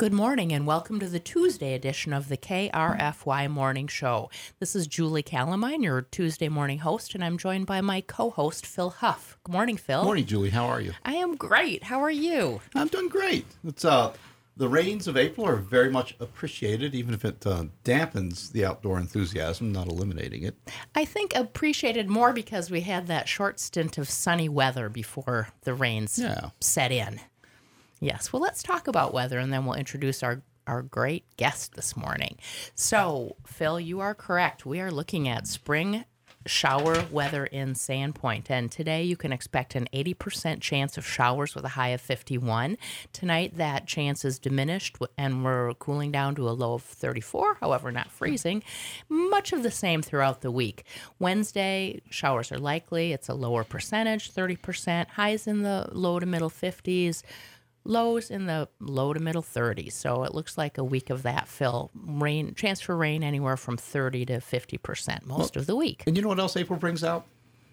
Good morning and welcome to the Tuesday edition of the KRFY Morning Show. This is Julie Calamine, your Tuesday morning host, and I'm joined by my co-host, Phil Huff. Good morning, Phil. Morning, Julie. How are you? I am great. How are you? I'm doing great. It's the rains of April are very much appreciated, even if it dampens the outdoor enthusiasm, not eliminating it. I think appreciated more because we had that short stint of sunny weather before the rains set in. Yes, well, let's talk about weather, and then we'll introduce our great guest this morning. So, Phil, you are correct. We are looking at spring shower weather in Sandpoint, and today you can expect an 80% chance of showers with a high of 51. Tonight, that chance is diminished, and we're cooling down to a low of 34, however, not freezing. Much of the same throughout the week. Wednesday, showers are likely. It's a lower percentage, 30%. Highs in the low to middle 50s. Lows in the low to middle 30s. So it looks like a week of that, Phil. Chance for rain anywhere from 30 to 50% most of the week. And you know what else April brings out?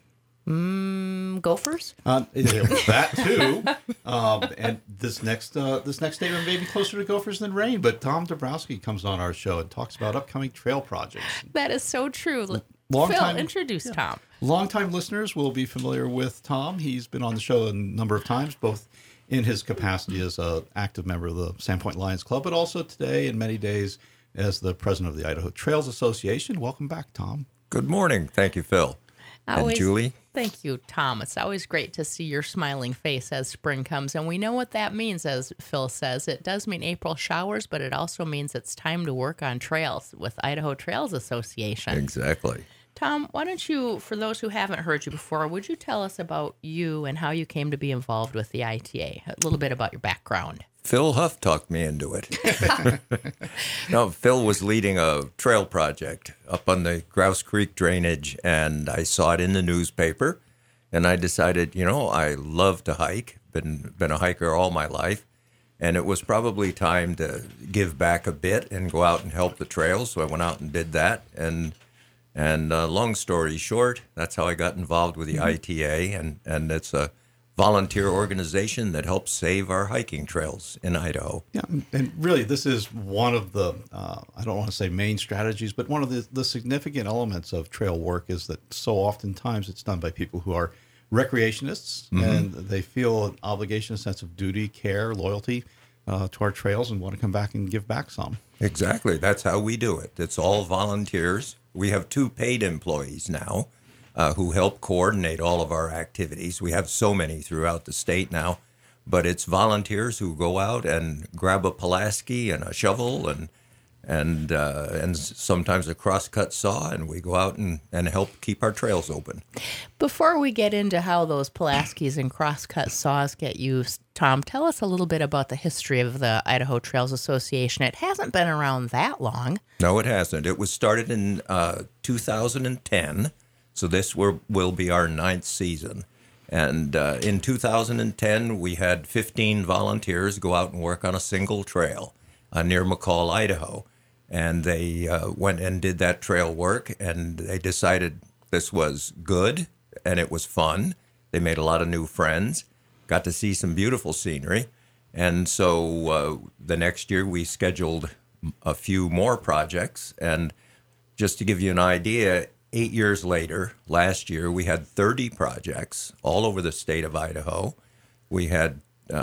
Gophers? That too. And this next statement may be closer to gophers than rain, but Tom Dabrowski comes on our show and talks about upcoming trail projects. That is so true. Phil, introduce Tom. Longtime listeners will be familiar with Tom. He's been on the show a number of times, both in his capacity as an active member of the Sandpoint Lions Club, but also today and many days as the president of the Idaho Trails Association. Welcome back, Tom. Good morning. Thank you, Phil. And Julie. Thank you, Tom. It's always great to see your smiling face as spring comes. And we know what that means, as Phil says. It does mean April showers, but it also means it's time to work on trails with Idaho Trails Association. Exactly. Tom, why don't you, for those who haven't heard you before, would you tell us about you and how you came to be involved with the ITA? A little bit about your background. Phil Huff talked me into it. No, Phil was leading a trail project up on the Grouse Creek drainage, and I saw it in the newspaper, and I decided, I love to hike, been a hiker all my life, and it was probably time to give back a bit and go out and help the trails, so I went out and did that, and long story short, that's how I got involved with the ITA, and it's a volunteer organization that helps save our hiking trails in Idaho. Yeah, and really this is one of the, I don't want to say main strategies, but one of the significant elements of trail work is that so oftentimes it's done by people who are recreationists, and they feel an obligation, a sense of duty, care, loyalty to our trails, and want to come back and give back some. Exactly. That's how we do it. It's all volunteers. We have 2 paid employees now who help coordinate all of our activities. We have so many throughout the state now, but it's volunteers who go out and grab a Pulaski and a shovel and sometimes a crosscut saw, and we go out and help keep our trails open. Before we get into how those Pulaskis and crosscut saws get used, Tom, tell us a little bit about the history of the Idaho Trails Association. It hasn't been around that long. No, it hasn't. It was started in 2010, so this will be our 9th season. And in 2010, we had 15 volunteers go out and work on a single trail near McCall, Idaho. And they went and did that trail work, and they decided this was good, and it was fun. They made a lot of new friends, got to see some beautiful scenery. And so the next year we scheduled a few more projects. And just to give you an idea, 8 years later, last year, we had 30 projects all over the state of Idaho. We had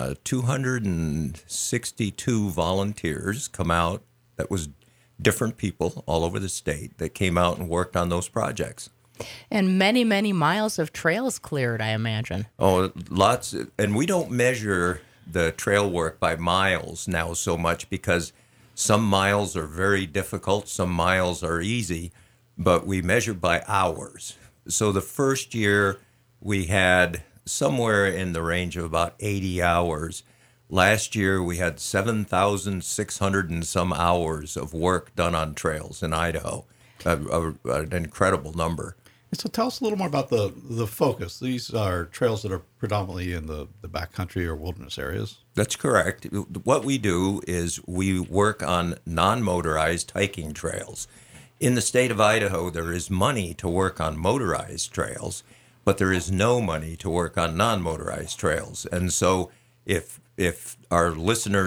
262 volunteers come out. That was different people all over the state that came out and worked on those projects. And many, many miles of trails cleared, I imagine. Oh, lots. And we don't measure the trail work by miles now so much because some miles are very difficult, some miles are easy, but we measure by hours. So the first year we had somewhere in the range of about 80 hours. Last year, we had 7,600 and some hours of work done on trails in Idaho, an incredible number. So tell us a little more about the focus. These are trails that are predominantly in the backcountry or wilderness areas. That's correct. What we do is we work on non-motorized hiking trails. In the state of Idaho, there is money to work on motorized trails, but there is no money to work on non-motorized trails. And so if our listeners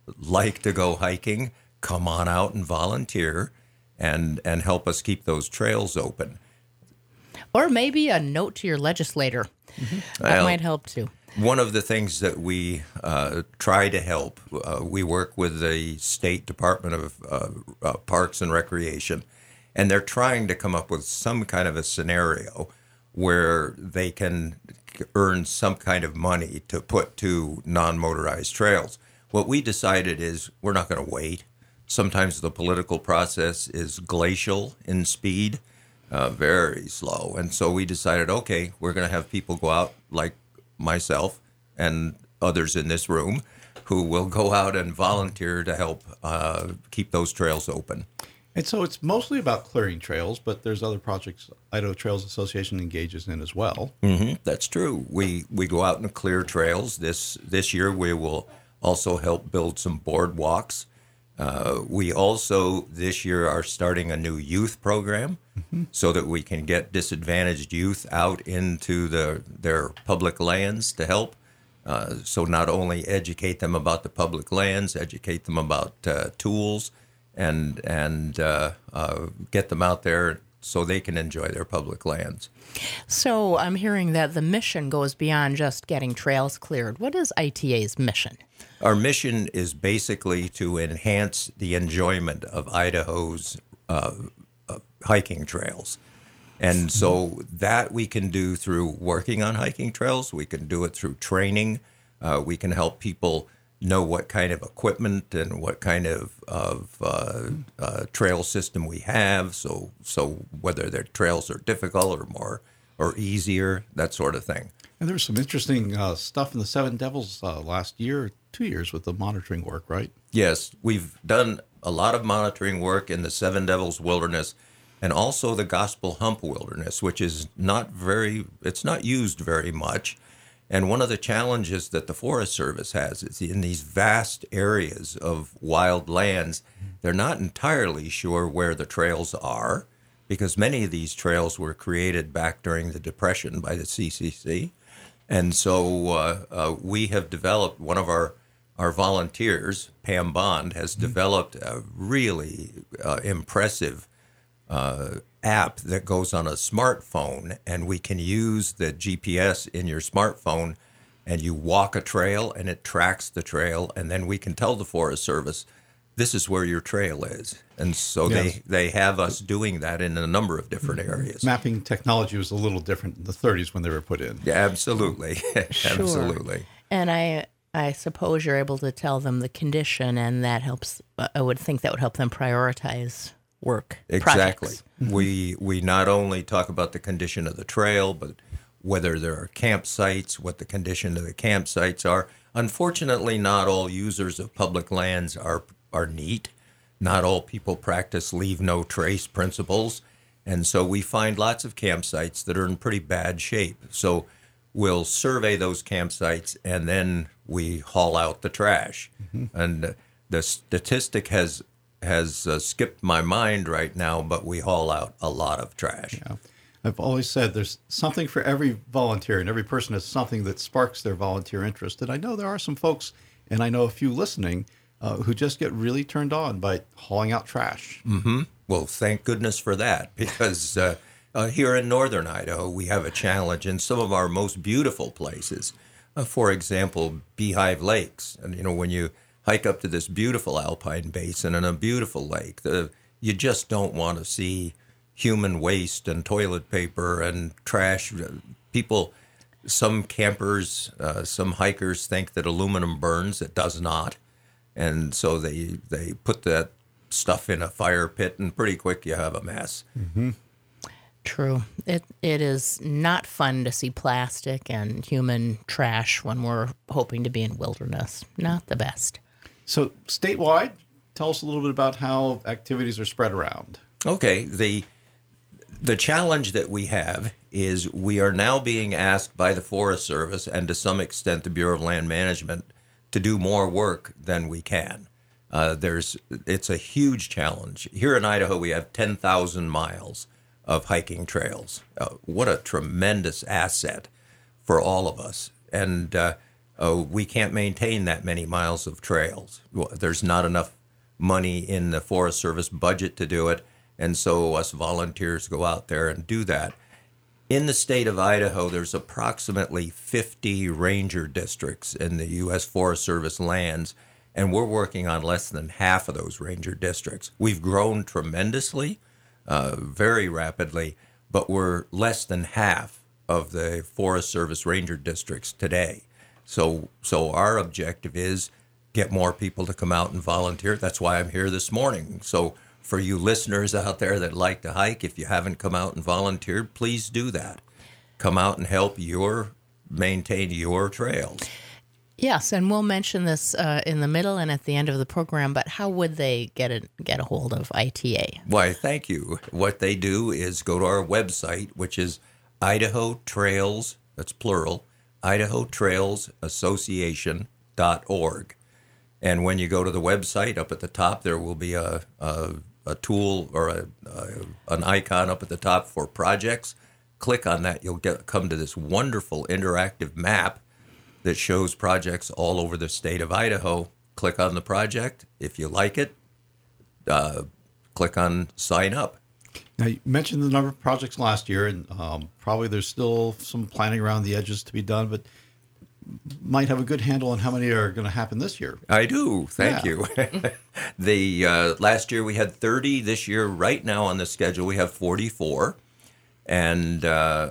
like to go hiking, come on out and volunteer and help us keep those trails open. Or maybe a note to your legislator. That might help too. One of the things that we try to help, we work with the State Department of Parks and Recreation, and they're trying to come up with some kind of a scenario where they can earn some kind of money to put to non-motorized trails. What we decided is we're not going to wait. Sometimes the political process is glacial in speed, very slow. And so we decided, okay, we're going to have people go out like myself and others in this room who will go out and volunteer to help keep those trails open. And so it's mostly about clearing trails, but there's other projects Idaho Trails Association engages in as well. Mm-hmm. That's true. We go out and clear trails. This year we will also help build some boardwalks. We also this year are starting a new youth program so that we can get disadvantaged youth out into their public lands to help. So not only educate them about the public lands, educate them about tools, and get them out there so they can enjoy their public lands. So I'm hearing that the mission goes beyond just getting trails cleared. What is ITA's mission? Our mission is basically to enhance the enjoyment of Idaho's hiking trails. And so that we can do through working on hiking trails. We can do it through training. We can help people know what kind of equipment and what kind of trail system we have. So whether their trails are difficult or easier, that sort of thing. And there's some interesting stuff in the Seven Devils last year, 2 years with the monitoring work, right? Yes, we've done a lot of monitoring work in the Seven Devils Wilderness and also the Gospel Hump Wilderness, which is not used very much. And one of the challenges that the Forest Service has is in these vast areas of wild lands, they're not entirely sure where the trails are because many of these trails were created back during the Depression by the CCC. And so we have developed, one of our volunteers, Pam Bond, has developed a really impressive app that goes on a smartphone, and we can use the GPS in your smartphone, and you walk a trail, and it tracks the trail, and then we can tell the Forest Service, this is where your trail is. And so yes. they have us doing that in a number of different areas. Mapping technology was a little different in the 30s when they were put in. Yeah, absolutely. Sure. Absolutely. And I suppose you're able to tell them the condition, and that helps. I would think that would help them prioritize work. Exactly. Projects. We not only talk about the condition of the trail, but whether there are campsites, what the condition of the campsites are. Unfortunately, not all users of public lands are neat. Not all people practice leave no trace principles. And so we find lots of campsites that are in pretty bad shape. So we'll survey those campsites and then we haul out the trash. And the statistic has skipped my mind right now, but we haul out a lot of trash. Yeah. I've always said there's something for every volunteer, and every person has something that sparks their volunteer interest. And I know there are some folks, and I know a few listening, who just get really turned on by hauling out trash. Mm-hmm. Well, thank goodness for that, because here in northern Idaho, we have a challenge in some of our most beautiful places. For example, Beehive Lakes. And, when you hike up to this beautiful alpine basin and a beautiful lake, you just don't want to see human waste and toilet paper and trash. Some campers, some hikers think that aluminum burns. It does not. And so they put that stuff in a fire pit, and pretty quick you have a mess. Mm-hmm. True. It is not fun to see plastic and human trash when we're hoping to be in wilderness. Not the best. So statewide, tell us a little bit about how activities are spread around. Okay. The challenge that we have is we are now being asked by the Forest Service and to some extent the Bureau of Land Management to do more work than we can. It's a huge challenge. Here in Idaho, we have 10,000 miles of hiking trails. What a tremendous asset for all of us. And we can't maintain that many miles of trails. There's not enough money in the Forest Service budget to do it, and so us volunteers go out there and do that. In the state of Idaho, there's approximately 50 ranger districts in the U.S. Forest Service lands, and we're working on less than half of those ranger districts. We've grown tremendously, very rapidly, but we're less than half of the Forest Service ranger districts today. So our objective is get more people to come out and volunteer. That's why I'm here this morning. So for you listeners out there that like to hike, if you haven't come out and volunteered, please do that. Come out and help maintain your trails. Yes, and we'll mention this in the middle and at the end of the program, but how would they get a hold of ITA? Why, thank you. What they do is go to our website, which is Idaho Trails, that's plural, idahotrailsassociation.org. And when you go to the website, up at the top, there will be a tool or an icon up at the top for projects. Click on that. You'll come to this wonderful interactive map that shows projects all over the state of Idaho. Click on the project. If you like it, click on sign up. Now, you mentioned the number of projects last year, and probably there's still some planning around the edges to be done, but might have a good handle on how many are going to happen this year. I do. Thank you. The last year we had 30. This year, right now on the schedule, we have 44. And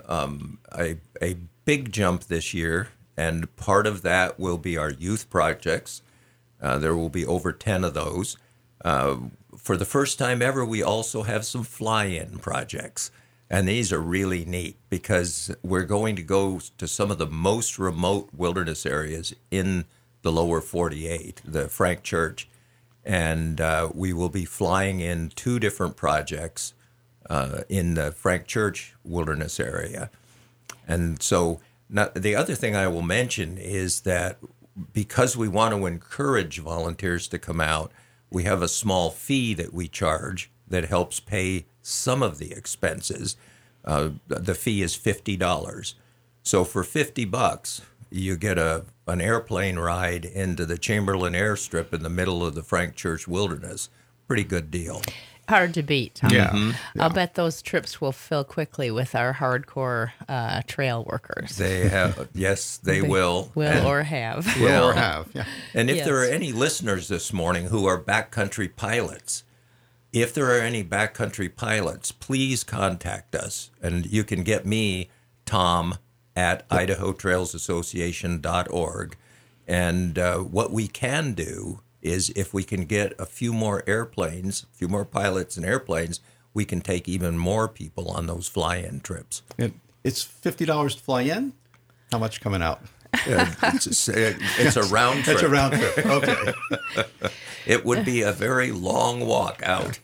a big jump this year, and part of that will be our youth projects. There will be over 10 of those. For the first time ever, we also have some fly-in projects. And these are really neat because we're going to go to some of the most remote wilderness areas in the lower 48, the Frank Church. And we will be flying in 2 different projects in the Frank Church wilderness area. And so the other thing I will mention is that because we want to encourage volunteers to come out, we have a small fee that we charge that helps pay some of the expenses. The fee is $50. So for $50, you get an airplane ride into the Chamberlain Airstrip in the middle of the Frank Church Wilderness. Pretty good deal. Hard to beat. Huh? Yeah. Mm-hmm. I'll bet those trips will fill quickly with our hardcore trail workers. They have, yes, they will. Or have. Yeah. And if Yes. there are any listeners this morning who are backcountry pilots, if there are any backcountry pilots, please contact us. And you can get me, Tom, at idahotrailsassociation.org. And what we can do is if we can get a few more airplanes, a few more pilots and airplanes, we can take even more people on those fly-in trips. And it's $50 to fly in? How much coming out? It's a round trip. It's a round trip. Okay. It would be a very long walk out.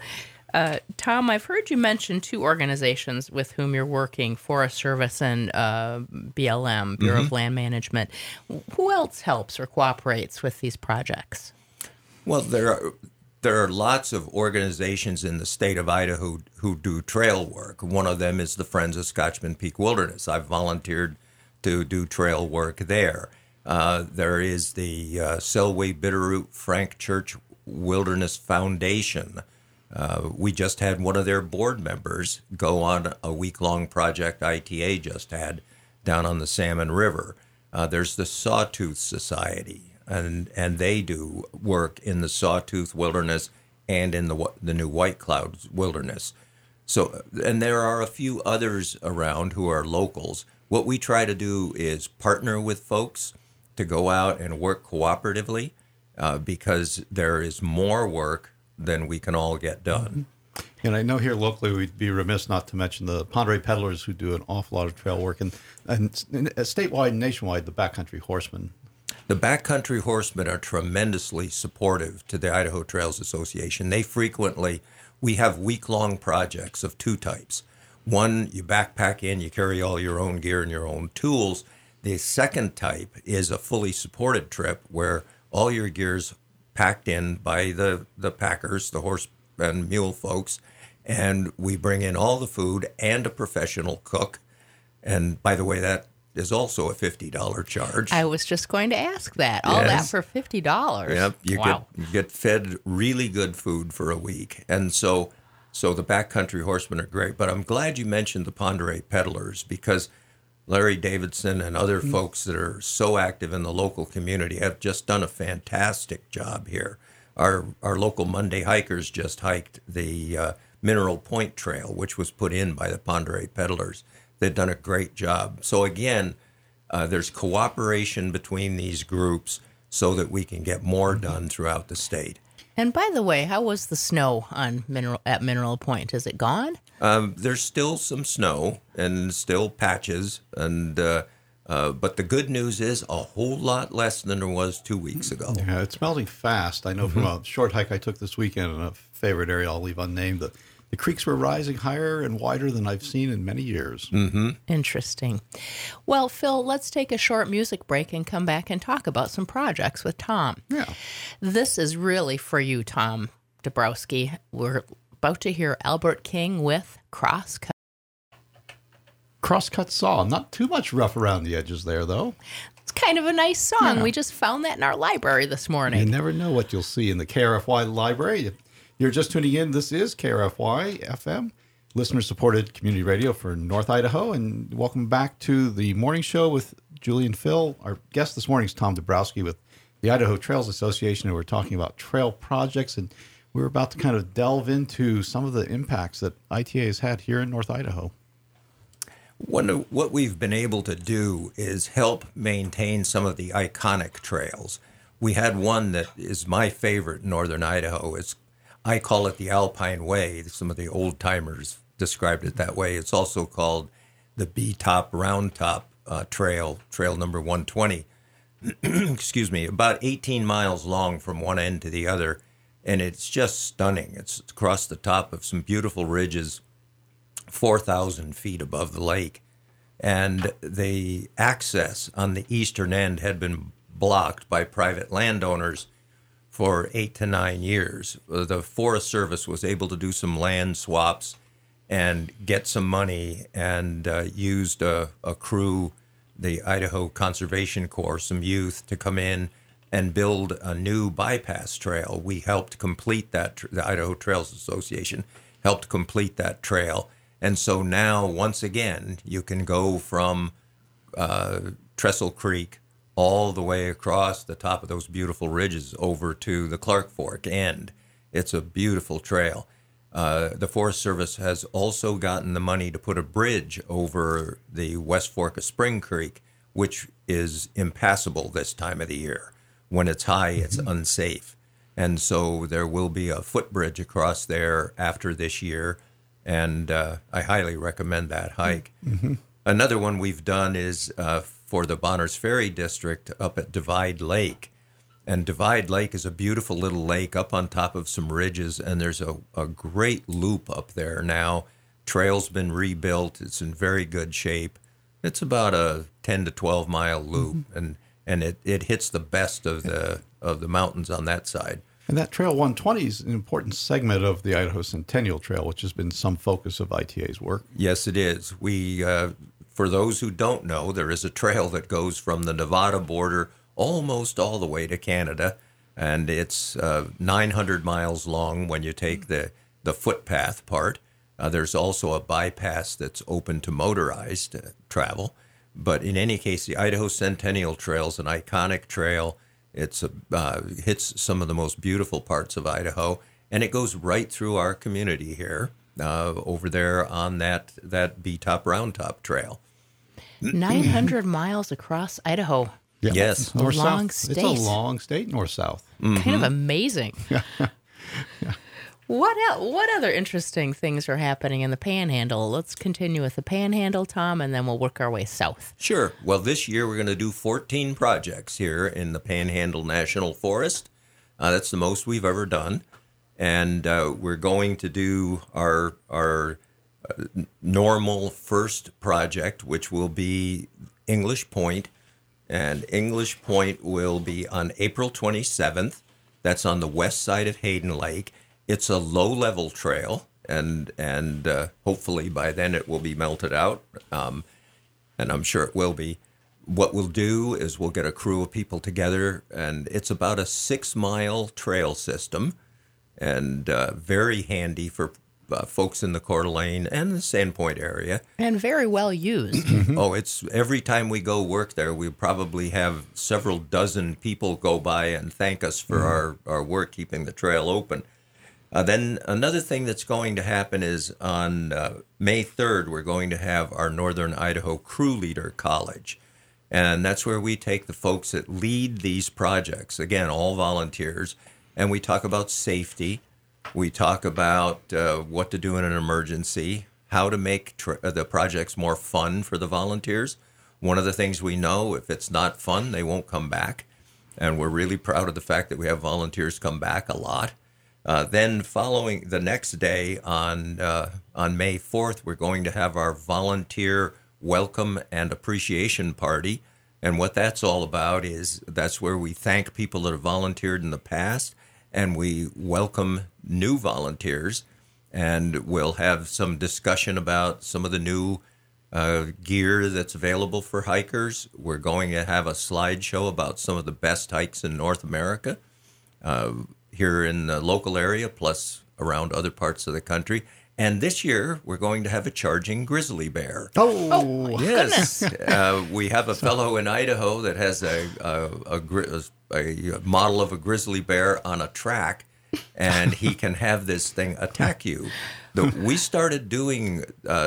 Tom, I've heard you mention 2 organizations with whom you're working, Forest Service and BLM, Bureau of Land Management. Who else helps or cooperates with these projects? Well, there are lots of organizations in the state of Idaho who do trail work. One of them is the Friends of Scotchman Peak Wilderness. I've volunteered to do trail work there. There is the Selway Bitterroot Frank Church Wilderness Foundation. We just had one of their board members go on a week-long project ITA just had down on the Salmon River. There's the Sawtooth Society, and they do work in the Sawtooth Wilderness and in the New White Clouds Wilderness. So, and there are a few others around who are locals. What we try to do is partner with folks to go out and work cooperatively because there is more work than we can all get done. And I know here locally we'd be remiss not to mention the Ponderay Peddlers who do an awful lot of trail work, and statewide and nationwide, the Backcountry Horsemen. The Backcountry Horsemen are tremendously supportive to the Idaho Trails Association. We have week-long projects of 2 types. One, you backpack in, you carry all your own gear and your own tools. The second type is a fully supported trip where all your gear's packed in by the packers, the horse and mule folks, and we bring in all the food and a professional cook. And by the way, that is also a $50 charge. I was just going to ask that. All that for $50. Yep, you Wow. get fed really good food for a week. And so the backcountry horsemen are great. But I'm glad you mentioned the Pend Oreille Peddlers, because Larry Davidson and other folks that are so active in the local community have just done a fantastic job here. Our local Monday hikers just hiked the Mineral Point Trail, which was put in by the Pend Oreille Peddlers. They've done a great job. So again, there's cooperation between these groups so that we can get more done throughout the state. And by the way, how was the snow on at Mineral Point? Is it gone? There's still some snow and still patches, and but the good news is a whole lot less than there was 2 weeks ago. Yeah, it's melting fast. I know from a short hike I took this weekend in a favorite area I'll leave unnamed, the creeks were rising higher and wider than I've seen in many years. Mm-hmm. Interesting. Well, Phil, let's take a short music break and come back and talk about some projects with Tom. Yeah. This is really for you, Tom Dabrowski. We're about to hear Albert King with Crosscut. Crosscut Saw. Not too much rough around the edges there, though. It's kind of a nice song. Yeah. We just found that in our library this morning. You never know what you'll see in the KRFY library. If you're just tuning in, this is KRFY FM, listener-supported community radio for North Idaho, and welcome back to the morning show with Julie and Phil. Our guest this morning is Tom Dabrowski with the Idaho Trails Association, and we're talking about trail projects, and we're about to kind of delve into some of the impacts that ITA has had here in North Idaho. What we've been able to do is help maintain some of the iconic trails. We had one that is my favorite in northern Idaho. I call it the Alpine Way. Some of the old timers described it that way. It's also called the B-Top Round Top Trail number 120. Excuse me, about 18 miles long from one end to the other, and it's just stunning. It's across the top of some beautiful ridges, 4,000 feet above the lake, and the access on the eastern end had been blocked by private landowners for 8 to 9 years. The Forest Service was able to do some land swaps and get some money, and used a crew, the Idaho Conservation Corps, some youth, to come in and build a new bypass trail. We helped complete that. The Idaho Trails Association helped complete that trail. And so now, once again, you can go from Trestle Creek all the way across the top of those beautiful ridges over to the Clark Fork end. It's a beautiful trail. The Forest Service has also gotten the money to put a bridge over the West Fork of Spring Creek, which is impassable this time of the year. When it's high, it's unsafe. And so there will be a footbridge across there after this year, and I highly recommend that hike. Mm-hmm. Another one we've done is for the Bonners Ferry District up at Divide Lake. And Divide Lake is a beautiful little lake up on top of some ridges, and there's a great loop up there now. Trail's been rebuilt. It's in very good shape. It's about a 10 to 12 mile loop, and it hits the best of the mountains on that side. And that Trail 120 is an important segment of the Idaho Centennial Trail, which has been some focus of ITA's work. Yes, it is. We, for those who don't know, there is a trail that goes from the Nevada border almost all the way to Canada, and it's 900 miles long when you take the footpath part. There's also a bypass that's open to motorized travel. But in any case, the Idaho Centennial Trail is an iconic trail. It's hits some of the most beautiful parts of Idaho, and it goes right through our community here, over there on that B-Top Round Top Trail. 900 miles across Idaho. Yeah. Yes. North-south. State. It's a long state, north-south. Kind of amazing. Yeah. What other interesting things are happening in the Panhandle? Let's continue with the Panhandle, Tom, and then we'll work our way south. Sure. Well, this year we're going to do 14 projects here in the Panhandle National Forest. That's the most we've ever done. And we're going to do our normal first project, which will be English Point. And English Point will be on April 27th. That's on the west side of Hayden Lake. It's a low-level trail, and hopefully by then it will be melted out, and I'm sure it will be. What we'll do is we'll get a crew of people together, and it's about a 6-mile trail system, and very handy for folks in the Coeur d'Alene and the Sandpoint area. And very well used. Oh, it's every time we go work there, we probably have several dozen people go by and thank us for our work keeping the trail open. Then another thing that's going to happen is on May 3rd, we're going to have our Northern Idaho Crew Leader College. And that's where we take the folks that lead these projects, again, all volunteers, and we talk about safety. We talk about what to do in an emergency, how to make the projects more fun for the volunteers. One of the things we know, if it's not fun, they won't come back. And we're really proud of the fact that we have volunteers come back a lot. Then following the next day on May 4th, we're going to have our volunteer welcome and appreciation party. And what that's all about is that's where we thank people that have volunteered in the past, and we welcome new volunteers, and we'll have some discussion about some of the new gear that's available for hikers. We're going to have a slideshow about some of the best hikes in North America here in the local area, plus around other parts of the country. And this year, we're going to have a charging grizzly bear. Oh yes. We have a fellow in Idaho that has a model of a grizzly bear on a track, and he can have this thing attack you. We started doing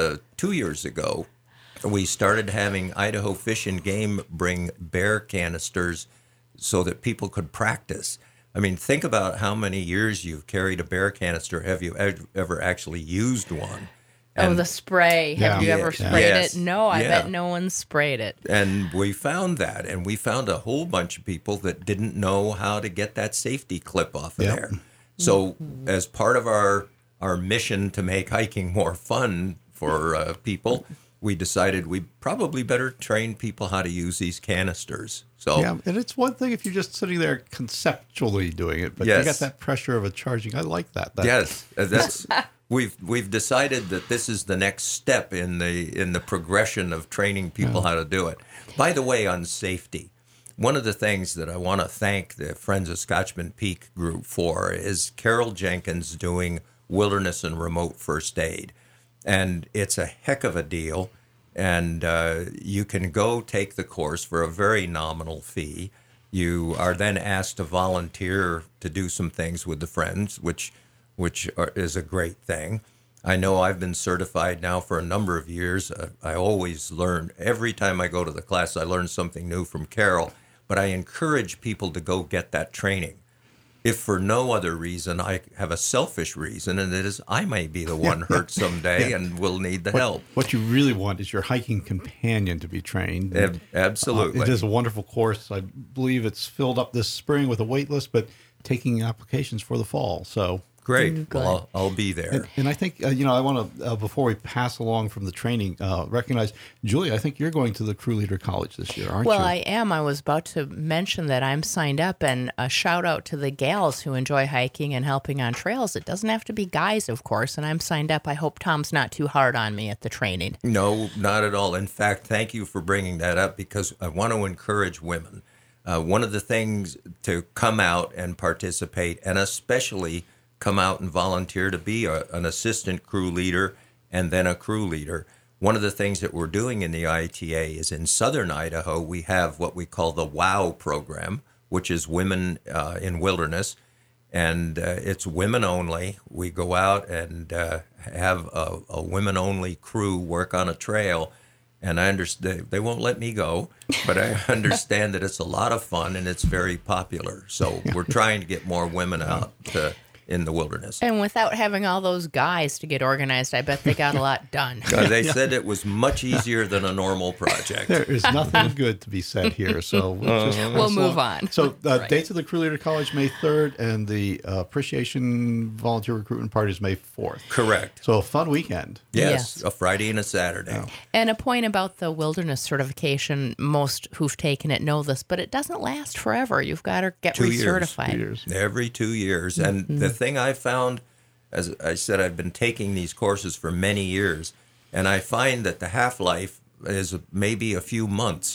2 years ago, we started having Idaho Fish and Game bring bear canisters so that people could practice. I mean, think about how many years you've carried a bear canister. Have you ever actually used one? And, the spray. Have you ever sprayed it? No, I bet no one sprayed it. And we found that, and we found a whole bunch of people that didn't know how to get that safety clip off of there. So as part of our mission to make hiking more fun for people, we decided we probably better train people how to use these canisters. So yeah, and it's one thing if you're just sitting there conceptually doing it, but you got that pressure of a charging. I like that. Yes, that's we've decided that this is the next step in the progression of training people how to do it. By the way, on safety, one of the things that I want to thank the Friends of Scotchman Peak group for is Carol Jenkins doing wilderness and remote first aid. And it's a heck of a deal. And you can go take the course for a very nominal fee. You are then asked to volunteer to do some things with the friends, which is a great thing. I know I've been certified now for a number of years. I always learn. Every time I go to the class, I learn something new from Carol. But I encourage people to go get that training. If for no other reason, I have a selfish reason, and it is I may be the one hurt someday and will need the help. What you really want is your hiking companion to be trained. Absolutely. It is a wonderful course. I believe it's filled up this spring with a wait list, but taking applications for the fall. So great. Well, I'll be there. And I think, I want to, before we pass along from the training, recognize, Julie, I think you're going to the Crew Leader College this year, aren't you? Well, I am. I was about to mention that I'm signed up, and a shout out to the gals who enjoy hiking and helping on trails. It doesn't have to be guys, of course, and I'm signed up. I hope Tom's not too hard on me at the training. No, not at all. In fact, thank you for bringing that up, because I want to encourage women. One of the things to come out and participate, and especially come out and volunteer to be an assistant crew leader and then a crew leader. One of the things that we're doing in the ITA is in southern Idaho, we have what we call the WOW program, which is Women in Wilderness, and it's women only. We go out and have a women-only crew work on a trail, and I understand they won't let me go, but I understand that it's a lot of fun and it's very popular. So we're trying to get more women out in the wilderness. And without having all those guys to get organized, I bet they got a lot done. They said it was much easier than a normal project. There is nothing good to be said here, so we'll move on. So dates of the Crew Leader College, May 3rd, and the Appreciation Volunteer Recruitment Party is May 4th. Correct. So a fun weekend. Yes, a Friday and a Saturday. And a point about the wilderness certification, most who've taken it know this, but it doesn't last forever. You've got to get recertified. 2 years. Every 2 years. And the thing I found, as I said, I've been taking these courses for many years, and I find that the half-life is maybe a few months.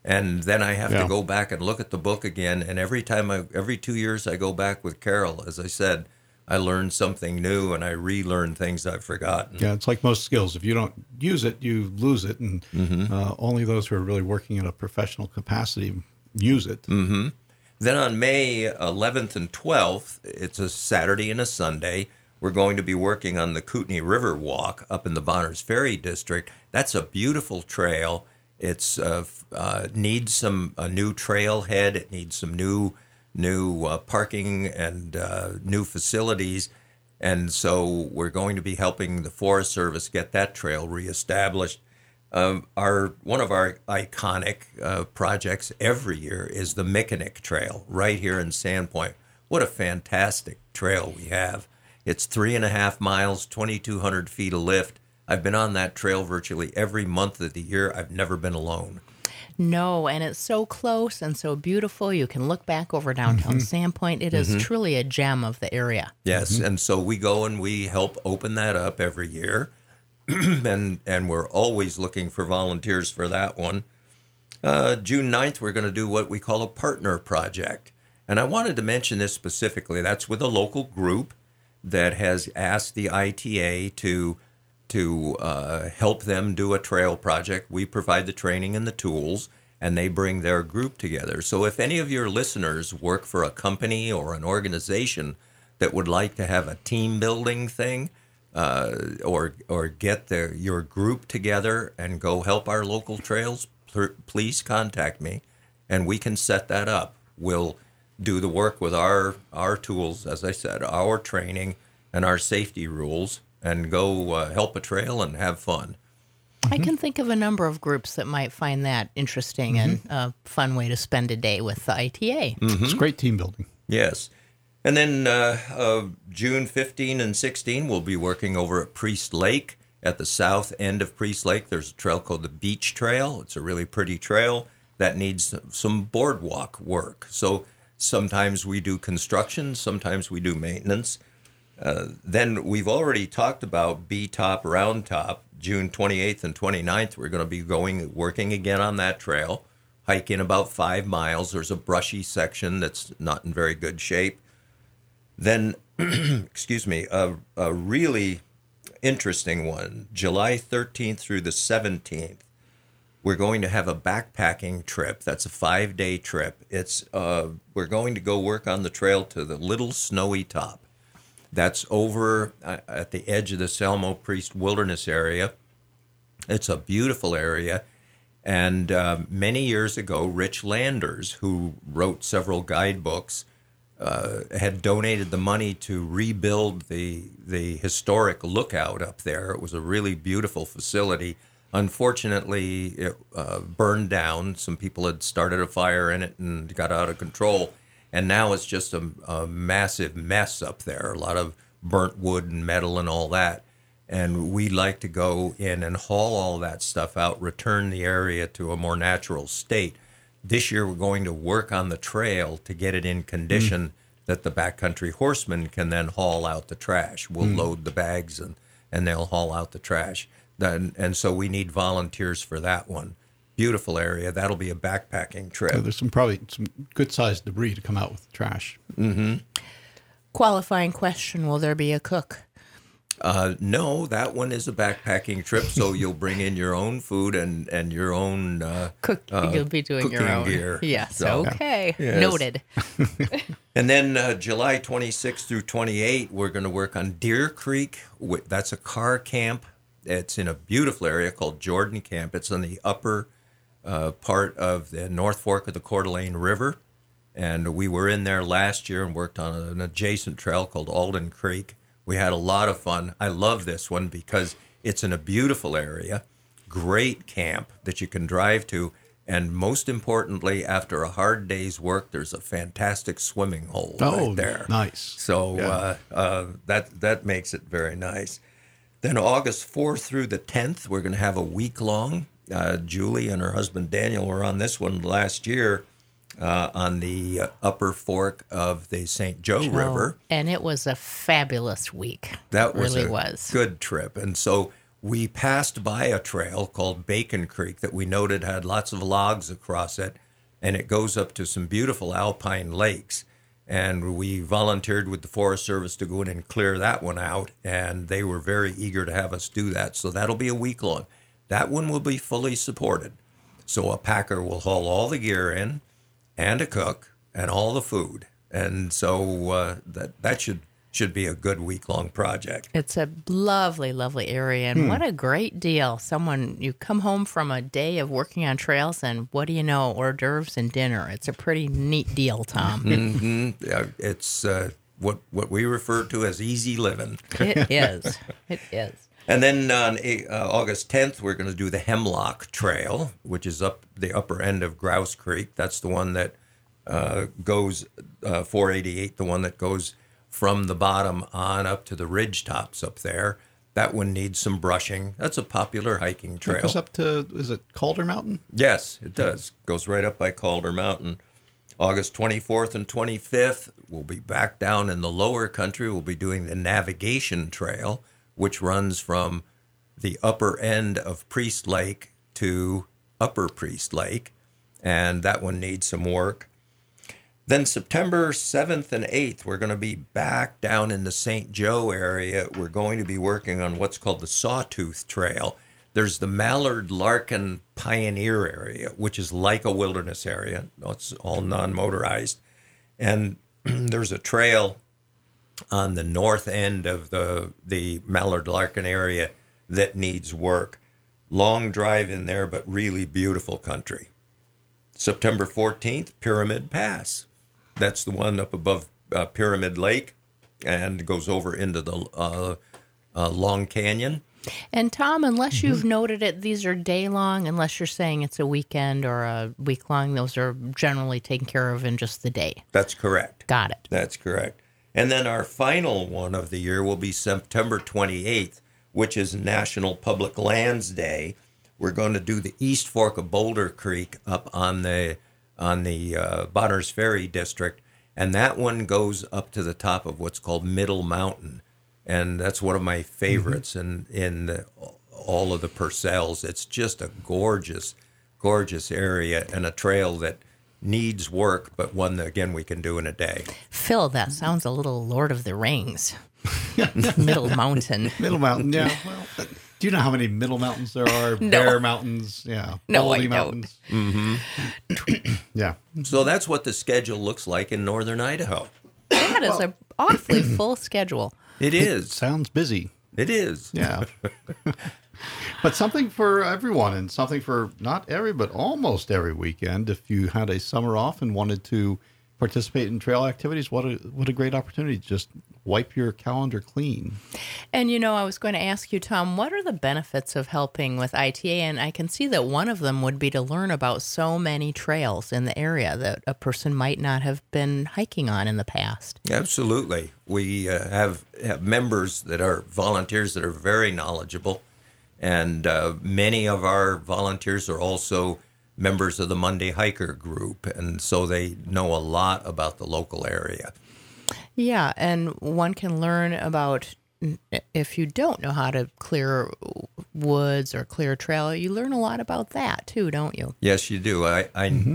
And then I have to go back and look at the book again. And every 2 years I go back with Carol, as I said, I learn something new and I relearn things I've forgotten. Yeah, it's like most skills. If you don't use it, you lose it. And only those who are really working in a professional capacity use it. Mm-hmm. Then on May 11th and 12th, it's a Saturday and a Sunday, we're going to be working on the Kootenai River Walk up in the Bonners Ferry District. That's a beautiful trail. It's needs a new trailhead. It needs some new parking and new facilities. And so we're going to be helping the Forest Service get that trail reestablished. One of our iconic projects every year is the Mickinick Trail right here in Sandpoint. What a fantastic trail we have. It's 3.5 miles, 2,200 feet of lift. I've been on that trail virtually every month of the year. I've never been alone. No, and it's so close and so beautiful. You can look back over downtown Sandpoint. It is truly a gem of the area. Yes, and so we go and we help open that up every year. and we're always looking for volunteers for that one. June 9th, we're going to do what we call a partner project. And I wanted to mention this specifically. That's with a local group that has asked the ITA to help them do a trail project. We provide the training and the tools, and they bring their group together. So if any of your listeners work for a company or an organization that would like to have a team building thing, or get your group together and go help our local trails, please contact me, and we can set that up. We'll do the work with our tools, as I said, our training and our safety rules, and go help a trail and have fun. I can think of a number of groups that might find that interesting and a fun way to spend a day with the ITA. It's great team building. Yes. And then June 15 and 16, we'll be working over at Priest Lake. At the south end of Priest Lake, there's a trail called the Beach Trail. It's a really pretty trail that needs some boardwalk work. So sometimes we do construction, sometimes we do maintenance. Then we've already talked about B-Top, Round Top. June 28th and 29th, we're going to be working again on that trail, hiking about 5 miles. There's a brushy section that's not in very good shape. Then, excuse me, a really interesting one, July 13th through the 17th, we're going to have a backpacking trip. That's a 5-day trip. We're going to go work on the trail to the Little Snowy Top. That's over at the edge of the Selmo Priest Wilderness area. It's a beautiful area. And many years ago, Rich Landers, who wrote several guidebooks, had donated the money to rebuild the historic lookout up there. It was a really beautiful facility. Unfortunately, it burned down. Some people had started a fire in it and got out of control. And now it's just a massive mess up there, a lot of burnt wood and metal and all that. And we'd like to go in and haul all that stuff out, return the area to a more natural state. This year we're going to work on the trail to get it in condition that the backcountry horsemen can then haul out the trash. We'll load the bags and they'll haul out the trash. And so we need volunteers for that one. Beautiful area. That'll be a backpacking trip. So there's probably some good-sized debris to come out with the trash. Qualifying question, will there be a cook? No, that one is a backpacking trip, so you'll bring in your own food and your own you'll be doing your own gear. Yes, So, okay. yes. Noted. And then July 26th through 28, we're going to work on Deer Creek. That's a car camp. It's in a beautiful area called Jordan Camp. It's on the upper part of the North Fork of the Coeur d'Alene River. And we were in there last year and worked on an adjacent trail called Alden Creek. We had a lot of fun. I love this one because it's in a beautiful area, great camp that you can drive to, and most importantly, after a hard day's work, there's a fantastic swimming hole right there. Nice. So that makes it very nice. Then August 4th through the 10th, we're going to have a week-long. Julie and her husband Daniel were on this one last year. On the upper fork of the St. Joe River. And it was a fabulous week. That was really a was. good trip. And so we passed by a trail called Bacon Creek that we noted had lots of logs across it, and it goes up to some beautiful alpine lakes. And we volunteered with the Forest Service to go in and clear that one out, and they were very eager to have us do that. So that'll be a week long. That one will be fully supported. So a packer will haul all the gear in, and a cook, and all the food. And so that should be a good week-long project. It's a lovely, lovely area, and what a great deal. You come home from a day of working on trails, and what do you know, hors d'oeuvres and dinner. It's a pretty neat deal, Tom. Mm-hmm. It's what we refer to as easy living. It is. It is. And then on August 10th, we're going to do the Hemlock Trail, which is up the upper end of Grouse Creek. That's the one that goes 488, the one that goes from the bottom on up to the ridge tops up there. That one needs some brushing. That's a popular hiking trail. It goes up to, is it Calder Mountain? Yes, it does. Goes right up by Calder Mountain. August 24th and 25th, we'll be back down in the lower country. We'll be doing the Navigation Trail, which runs from the upper end of Priest Lake to Upper Priest Lake, and that one needs some work. Then September 7th and 8th, we're going to be back down in the St. Joe area. We're going to be working on what's called the Sawtooth Trail. There's the Mallard Larkin Pioneer area, which is like a wilderness area. It's all non-motorized. And there's a trail on the north end of the Mallard Larkin area that needs work. Long drive in there, but really beautiful country. September 14th, Pyramid Pass. That's the one up above Pyramid Lake and goes over into the Long Canyon. And Tom, unless you've noted it, these are day-long, unless you're saying it's a weekend or a week-long, those are generally taken care of in just the day. That's correct. Got it. That's correct. And then our final one of the year will be September 28th, which is National Public Lands Day. We're going to do the East Fork of Boulder Creek up on the Bonners Ferry district, and that one goes up to the top of what's called Middle Mountain, and that's one of my favorites in all of the Purcells. It's just a gorgeous, gorgeous area and a trail that needs work, but one that, again, we can do in a day. Phil, that sounds a little Lord of the Rings. Middle Mountain. Middle Mountain, yeah. Well, do you know how many middle mountains there are? No. Bear Mountains, yeah. No, I Baldy don't. Mountains. Mm-hmm. Yeah. So that's what the schedule looks like in northern Idaho. That is an awfully full schedule. It is. Sounds busy. It is. Yeah. But something for everyone, and something for not every, but almost every weekend. If you had a summer off and wanted to participate in trail activities, what a great opportunity. Just wipe your calendar clean. And, I was going to ask you, Tom, what are the benefits of helping with ITA? And I can see that one of them would be to learn about so many trails in the area that a person might not have been hiking on in the past. Absolutely. We have members that are volunteers that are very knowledgeable. And many of our volunteers are also members of the Monday Hiker group, and so they know a lot about the local area. Yeah, and one can learn about, if you don't know how to clear woods or clear a trail, you learn a lot about that too, don't you? Yes, you do. I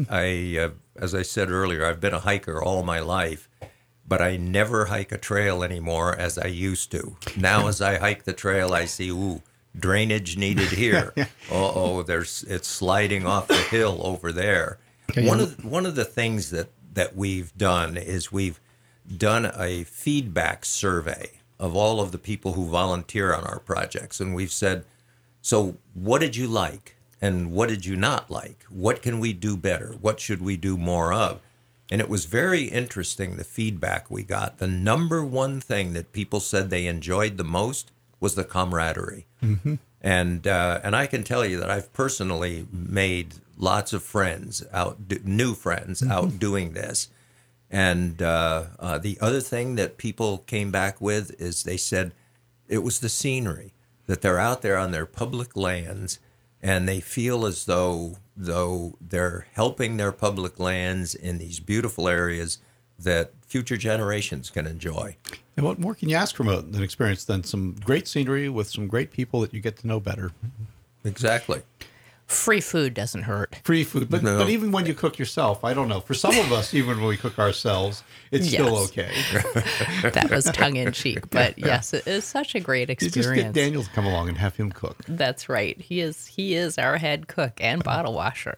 as I said earlier, I've been a hiker all my life, but I never hike a trail anymore as I used to. Now, as I hike the trail, I see, drainage needed here. It's sliding off the hill over there. One of the things that we've done is we've done a feedback survey of all of the people who volunteer on our projects, and we've said, so what did you like and what did you not like? What can we do better? What should we do more of? And it was very interesting, the feedback we got. The number one thing that people said they enjoyed the most was the camaraderie. Mm-hmm. And I can tell you that I've personally made lots of friends, new friends out doing this. And the other thing that people came back with is they said it was the scenery, that they're out there on their public lands and they feel as though they're helping their public lands in these beautiful areas that future generations can enjoy. And what more can you ask from an experience than some great scenery with some great people that you get to know better? Exactly. Free food doesn't hurt. Free food. But, No. but even when you cook yourself, I don't know. For some of us, even when we cook ourselves, it's still okay. That was tongue-in-cheek. But yes, it is such a great You experience. just get Daniel to come along and have him cook. That's right. He is our head cook and bottle washer.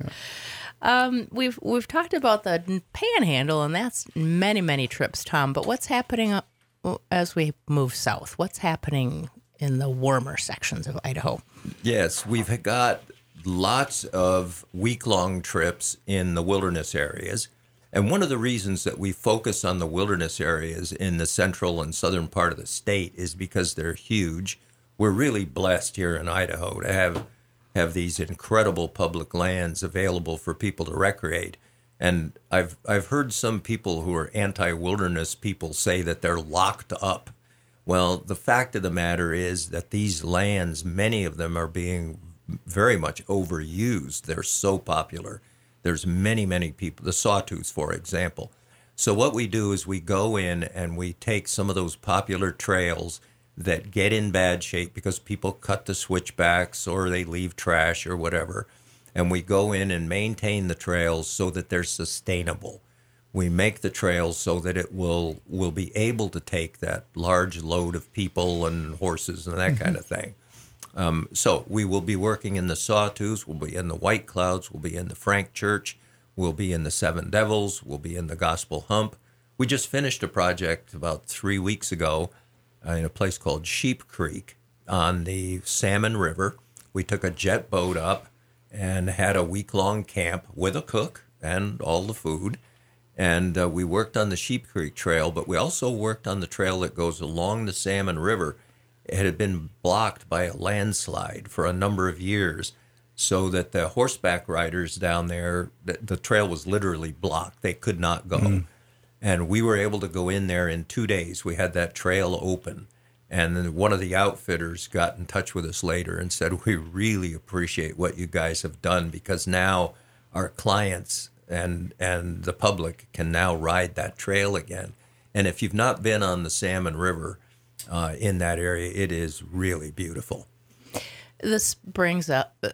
We've talked about the Panhandle, and that's many trips, Tom. But what's happening as we move south? What's happening in the warmer sections of Idaho? Yes, we've got lots of week-long trips in the wilderness areas. And one of the reasons that we focus on the wilderness areas in the central and southern part of the state is because they're huge. We're really blessed here in Idaho to have these incredible public lands available for people to recreate. And I've heard some people who are anti-wilderness people say that they're locked up. Well, the fact of the matter is that these lands, many of them are being very much overused. They're so popular. There's many people, the Sawtooth, for example. So what we do is we go in and we take some of those popular trails that get in bad shape because people cut the switchbacks or they leave trash or whatever, and we go in and maintain the trails so that they're sustainable. We make the trails so that it will be able to take that large load of people and horses and that kind of thing. So we will be working in the Sawtooth, we'll be in the White Clouds, we'll be in the Frank Church, we'll be in the Seven Devils, we'll be in the Gospel Hump. We just finished a project about 3 weeks ago in a place called Sheep Creek on the Salmon River. We took a jet boat up and had a week-long camp with a cook and all the food. And we worked on the Sheep Creek Trail, but we also worked on the trail that goes along the Salmon River. It had been blocked by a landslide for a number of years, so that the horseback riders down there, the trail was literally blocked. They could not go. And we were able to go in there in 2 days. We had that trail open. And then one of the outfitters got in touch with us later and said, we really appreciate what you guys have done, because now our clients and the public can now ride that trail again. And if you've not been on the Salmon River in that area, it is really beautiful. This brings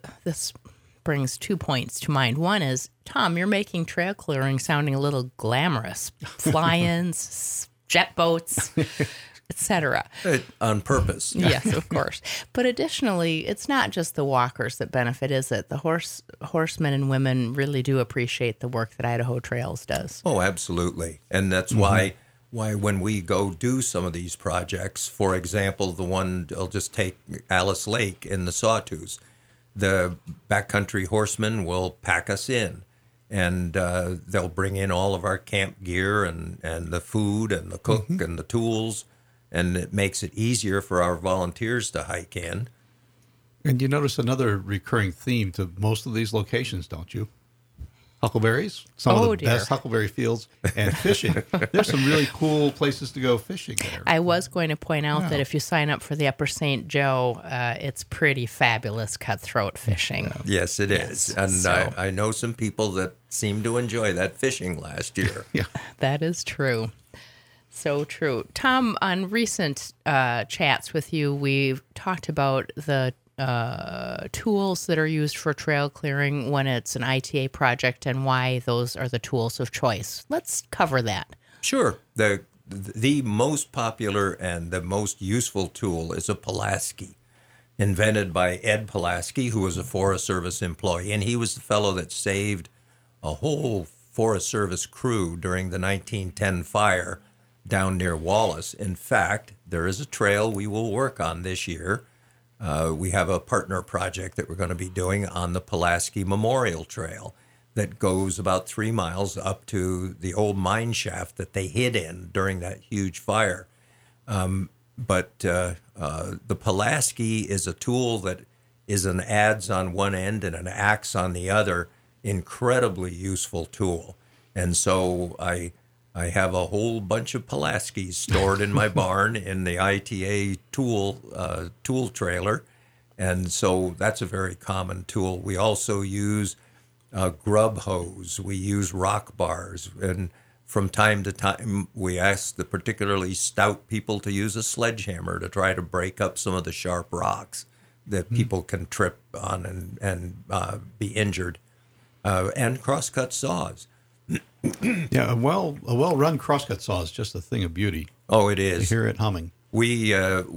2 points to mind. One is, Tom, you're making trail clearing sounding a little glamorous. Fly-ins, jet boats, etc. On purpose. Yes, of course. But additionally, it's not just the walkers that benefit, is it? The horsemen and women really do appreciate the work that Idaho Trails does. Oh, absolutely. And that's why when we go do some of these projects, for example, the one, I'll just take Alice Lake in the Sawtooth, the backcountry horsemen will pack us in, and they'll bring in all of our camp gear and the food and the cook and the tools, and it makes it easier for our volunteers to hike in. And you notice another recurring theme to most of these locations, don't you? Huckleberries, some of the best huckleberry fields, and fishing. There's some really cool places to go fishing there. I was going to point out that if you sign up for the Upper St. Joe, it's pretty fabulous cutthroat fishing. Yes, it is. And So- I know some people that seem to enjoy that fishing last year. Yeah. That is true. So true. Tom, on recent chats with you, we've talked about the tools that are used for trail clearing when it's an ITA project and why those are the tools of choice. Let's cover that. Sure. The most popular and the most useful tool is a Pulaski, invented by Ed Pulaski, who was a Forest Service employee, and he was the fellow that saved a whole Forest Service crew during the 1910 fire down near Wallace. In fact, there is a trail we will work on this year. We have a partner project that we're going to be doing on the Pulaski Memorial Trail that goes about 3 miles up to the old mine shaft that they hid in during that huge fire. But the Pulaski is a tool that is an adze on one end and an axe on the other, incredibly useful tool. And so I have a whole bunch of Pulaskis stored in my barn in the ITA tool trailer, and so that's a very common tool. We also use grub hose. We use rock bars, and from time to time, we ask the particularly stout people to use a sledgehammer to try to break up some of the sharp rocks that people can trip on and be injured. And crosscut saws. Yeah, a well-run crosscut saw is just a thing of beauty. Oh, it is. You hear it humming. We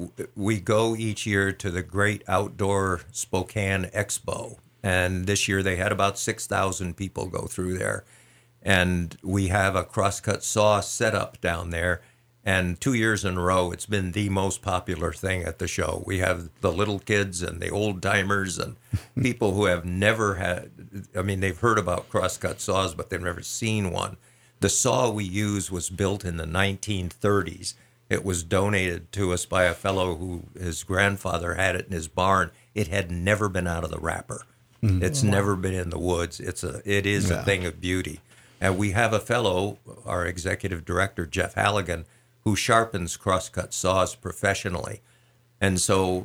go each year to the Great Outdoor Spokane Expo, and this year they had about 6,000 people go through there. And we have a crosscut saw set up down there, and 2 years in a row, it's been the most popular thing at the show. We have the little kids and the old timers and people who have never had, I mean, they've heard about crosscut saws, but they've never seen one. The saw we use was built in the 1930s. It was donated to us by a fellow who his grandfather had it in his barn. It had never been out of the wrapper. It's never been in the woods. It is a thing of beauty. And we have a fellow, our executive director, Jeff Halligan, who sharpens crosscut saws professionally. And so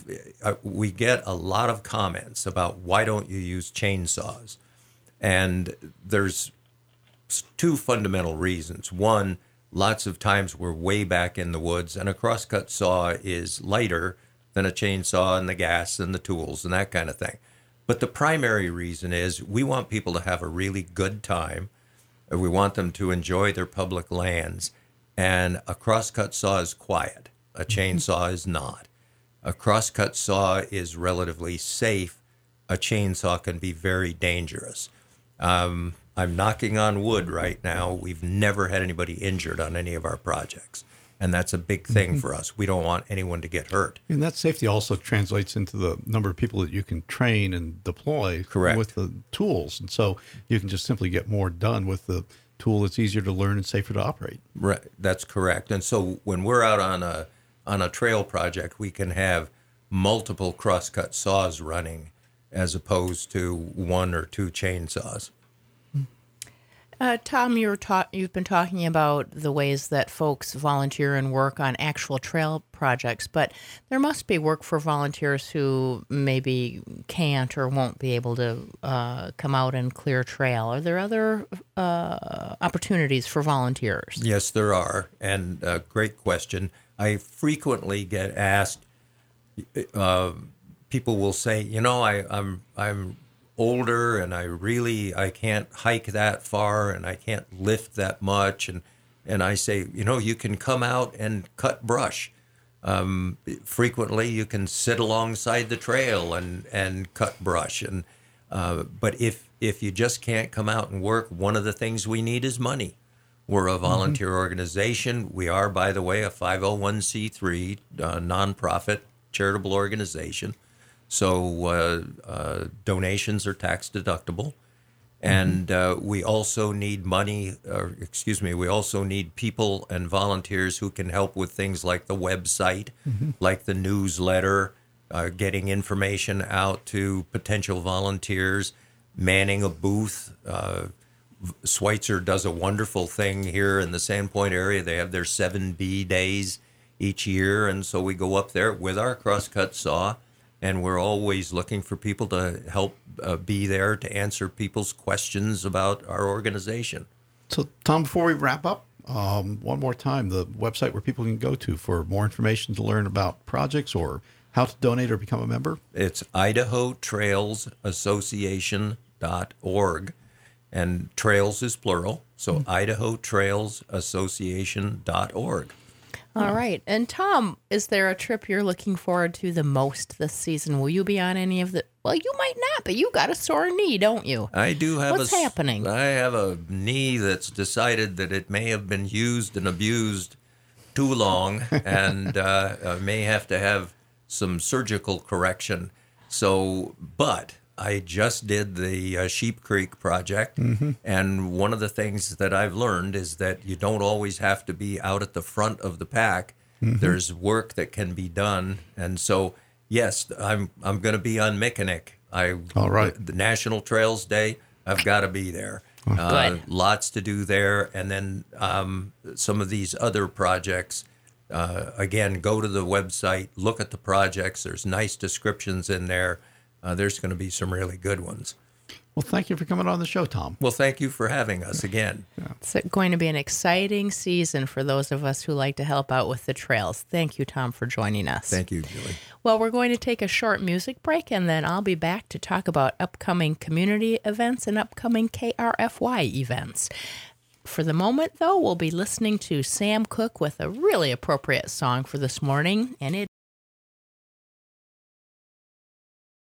we get a lot of comments about why don't you use chainsaws? And there's two fundamental reasons. One, lots of times we're way back in the woods, and a crosscut saw is lighter than a chainsaw and the gas and the tools and that kind of thing. But the primary reason is we want people to have a really good time. We want them to enjoy their public lands. And a crosscut saw is quiet. A chainsaw is not. A crosscut saw is relatively safe. A chainsaw can be very dangerous. I'm knocking on wood right now. We've never had anybody injured on any of our projects. And that's a big thing for us. We don't want anyone to get hurt. And that safety also translates into the number of people that you can train and deploy with the tools. And so you can just simply get more done with the tool that's easier to learn and safer to operate. Right, that's correct. And so when we're out on a trail project, we can have multiple crosscut saws running as opposed to one or two chainsaws. Tom, you've been talking about the ways that folks volunteer and work on actual trail projects, but there must be work for volunteers who maybe can't or won't be able to come out and clear trail. Are there other opportunities for volunteers? Yes, there are, and great question. I frequently get asked, people will say, I'm older and I can't hike that far and I can't lift that much. And I say, you can come out and cut brush. Frequently you can sit alongside the trail and cut brush. But if you just can't come out and work, one of the things we need is money. We're a volunteer organization. We are, by the way, a 501c3 nonprofit charitable organization. So donations are tax deductible. And we also need we also need people and volunteers who can help with things like the website, like the newsletter, getting information out to potential volunteers, manning a booth. Schweitzer does a wonderful thing here in the Sandpoint area. They have their 7B days each year. And so we go up there with our crosscut saw. And we're always looking for people to help be there to answer people's questions about our organization. So, Tom, before we wrap up, one more time, the website where people can go to for more information to learn about projects or how to donate or become a member? It's idahotrailsassociation.org, and trails is plural, so idahotrailsassociation.org. All right. And Tom, is there a trip you're looking forward to the most this season? Will you be on any of the... Well, you might not, but you got a sore knee, don't you? I do have What's happening? I have a knee that's decided that it may have been used and abused too long and may have to have some surgical correction. So, but I just did the Sheep Creek project, and one of the things that I've learned is that you don't always have to be out at the front of the pack. There's work that can be done, and so yes, I'm going to be on Mickinick. All right. The National Trails Day, I've got to be there. Lots to do there, and then some of these other projects. Again, go to the website, look at the projects. There's nice descriptions in there. There's going to be some really good ones. Well, thank you for coming on the show, Tom. Well, thank you for having us again. It's going to be an exciting season for those of us who like to help out with the trails. Thank you, Tom, for joining us. Thank you, Julie. Well, we're going to take a short music break, and then I'll be back to talk about upcoming community events and upcoming KRFY events. For the moment, though, we'll be listening to Sam Cooke with a really appropriate song for this morning, and it